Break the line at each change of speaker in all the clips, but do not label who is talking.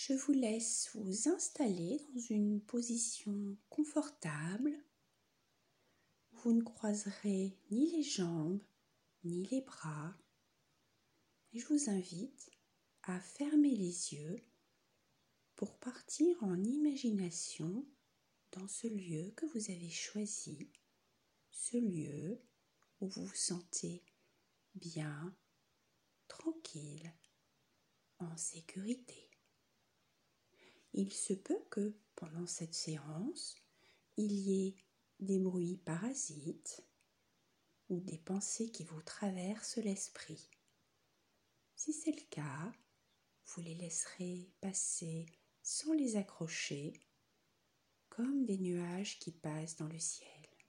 Je vous laisse vous installer dans une position confortable. Vous ne croiserez ni les jambes ni les bras. Et je vous invite à fermer les yeux pour partir en imagination dans ce lieu que vous avez choisi, ce lieu où vous vous sentez bien, tranquille, en sécurité. Il se peut que pendant cette séance, il y ait des bruits parasites ou des pensées qui vous traversent l'esprit. Si c'est le cas, vous les laisserez passer sans les accrocher, comme des nuages qui passent dans le ciel.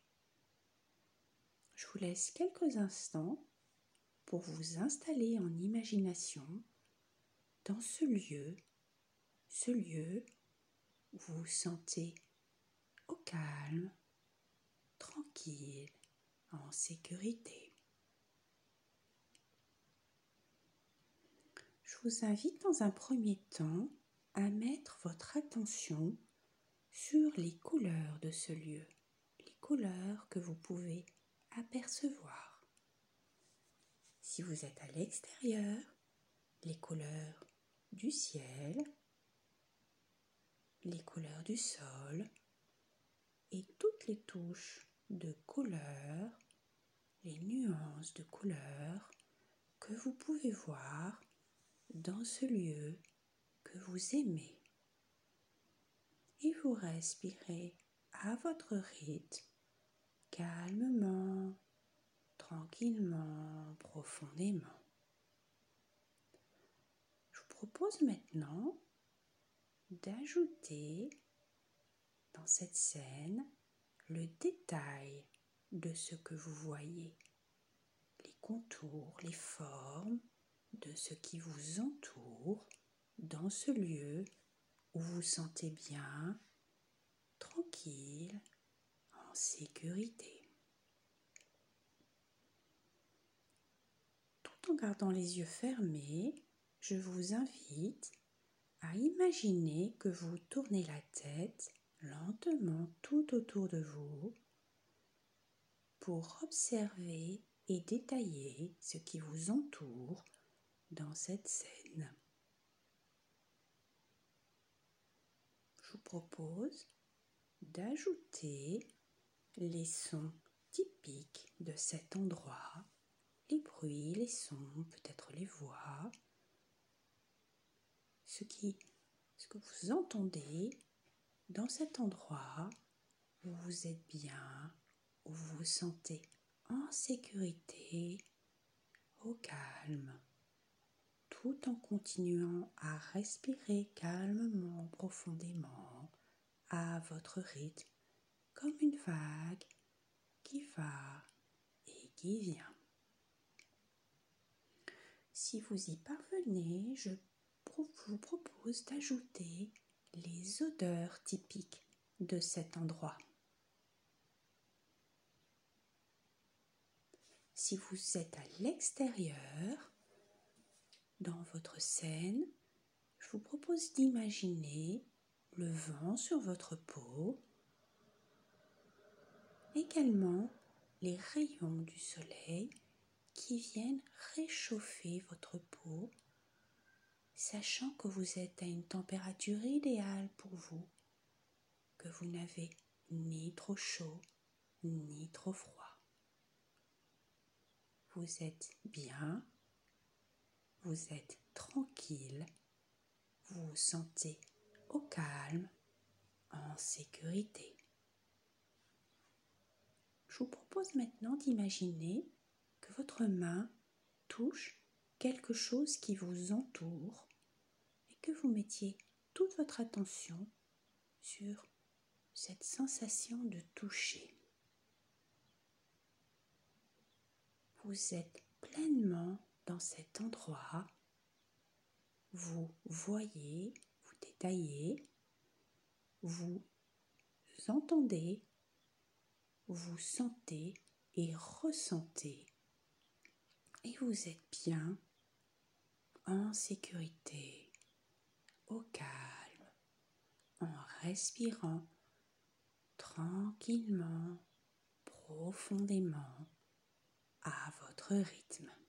Je vous laisse quelques instants pour vous installer en imagination dans ce lieu où vous vous sentez au calme, tranquille, en sécurité. Je vous invite dans un premier temps à mettre votre attention sur les couleurs de ce lieu, les couleurs que vous pouvez apercevoir. Si vous êtes à l'extérieur, les couleurs du ciel, les couleurs du sol et toutes les touches de couleurs, les nuances de couleurs que vous pouvez voir dans ce lieu que vous aimez. Et vous respirez à votre rythme, calmement, tranquillement, profondément. Je vous propose maintenant d'ajouter dans cette scène le détail de ce que vous voyez, les contours, les formes de ce qui vous entoure dans ce lieu où vous vous sentez bien, tranquille, en sécurité. Tout en gardant les yeux fermés, je vous invite à imaginer que vous tournez la tête lentement tout autour de vous pour observer et détailler ce qui vous entoure dans cette scène. Je vous propose d'ajouter les sons typiques de cet endroit, les bruits, les sons, peut-être les voix, ce que vous entendez dans cet endroit où vous êtes bien, où vous vous sentez en sécurité, au calme, tout en continuant à respirer calmement, profondément, à votre rythme, comme une vague qui va et qui vient. Si vous y parvenez, je vous propose d'ajouter les odeurs typiques de cet endroit. Si vous êtes à l'extérieur, dans votre scène, je vous propose d'imaginer le vent sur votre peau, également les rayons du soleil qui viennent réchauffer votre peau, sachant que vous êtes à une température idéale pour vous, que vous n'avez ni trop chaud ni trop froid. Vous êtes bien, vous êtes tranquille, vous vous sentez au calme, en sécurité. Je vous propose maintenant d'imaginer que votre main touche quelque chose qui vous entoure et que vous mettiez toute votre attention sur cette sensation de toucher. Vous êtes pleinement dans cet endroit, vous voyez, vous détaillez, vous entendez, vous sentez et ressentez et vous êtes bien, en sécurité, au calme. respirant tranquillement, profondément, à votre rythme.